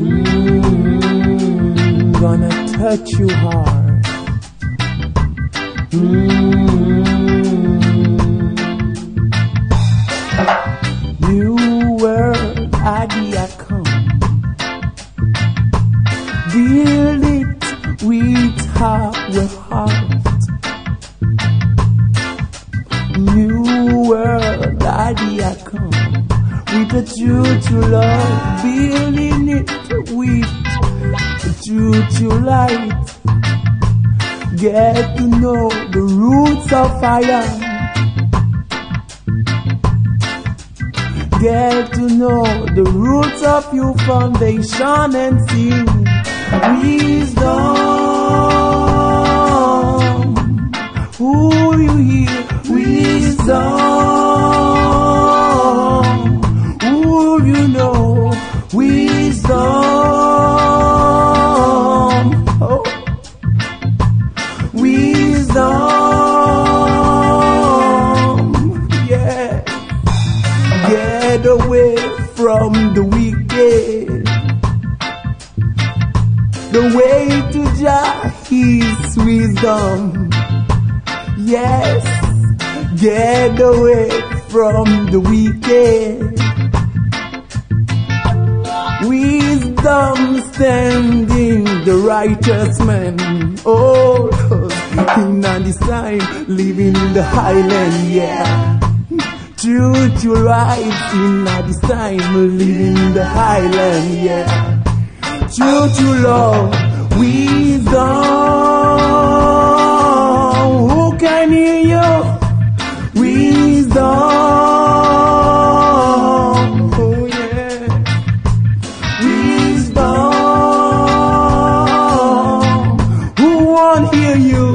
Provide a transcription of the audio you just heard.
Gonna touch you hard. New world idea come. Build it with heart. New world idea come. With a true love. Building it with true light. Get to know the roots of fire. Get to know the roots of your foundation and sing wisdom. Who you hear? Wisdom. Who you know? Wisdom. Oh. Wisdom. Yeah. Get away from the wicked. The way to Jah is wisdom. Yes, get away from the wicked. Wisdom standing the righteous man. Oh, in this time, living in the highland, yeah. Truth you right in this time, living in the highland, yeah. Truth you love, wisdom. Who can hear you? Wisdom. Oh yeah. Wisdom. Who won't hear you?